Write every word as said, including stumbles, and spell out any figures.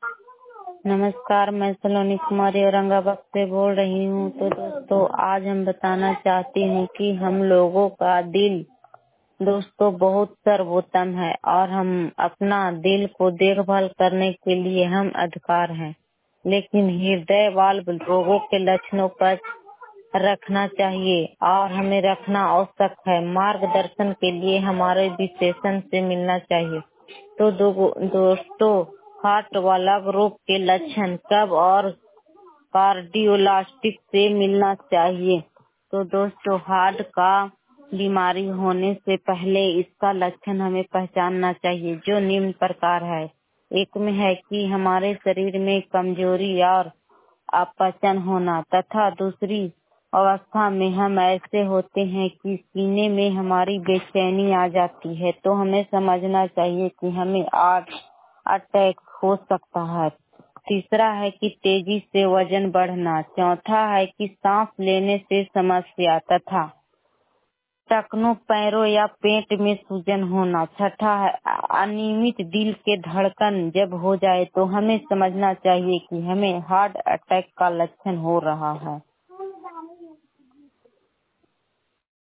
नमस्कार, मैं सलोनी कुमारी औरंगाबाद से बोल रही हूँ। तो दोस्तों, आज हम बताना चाहती हूँ कि हम लोगों का दिल दोस्तों बहुत सर्वोत्तम है और हम अपना दिल को देखभाल करने के लिए हम अधिकार हैं, लेकिन हृदय वाल्व रोगों के लक्षणों पर रखना चाहिए और हमें रखना आवश्यक है। मार्गदर्शन के लिए हमारे विशेषज्ञ से मिलना चाहिए। तो दो, दोस्तों हार्ट वाला रोग के लक्षण कब और कार्डियोलॉजिस्ट से मिलना चाहिए। तो दोस्तों, हार्ट का बीमारी होने से पहले इसका लक्षण हमें पहचानना चाहिए, जो निम्न प्रकार है। एक में है कि हमारे शरीर में कमजोरी और अपचन होना, तथा दूसरी अवस्था में हम ऐसे होते हैं कि सीने में हमारी बेचैनी आ जाती है। तो हमें समझना चाहिए कि हमें हार्ट अटैक हो सकता है। तीसरा है कि तेजी से वजन बढ़ना। चौथा है कि सांस लेने से समस्या तथा टखनों, पैरों या पेट में सूजन होना। छठा है अनियमित दिल के धड़कन जब हो जाए तो हमें समझना चाहिए कि हमें हार्ट अटैक का लक्षण हो रहा है।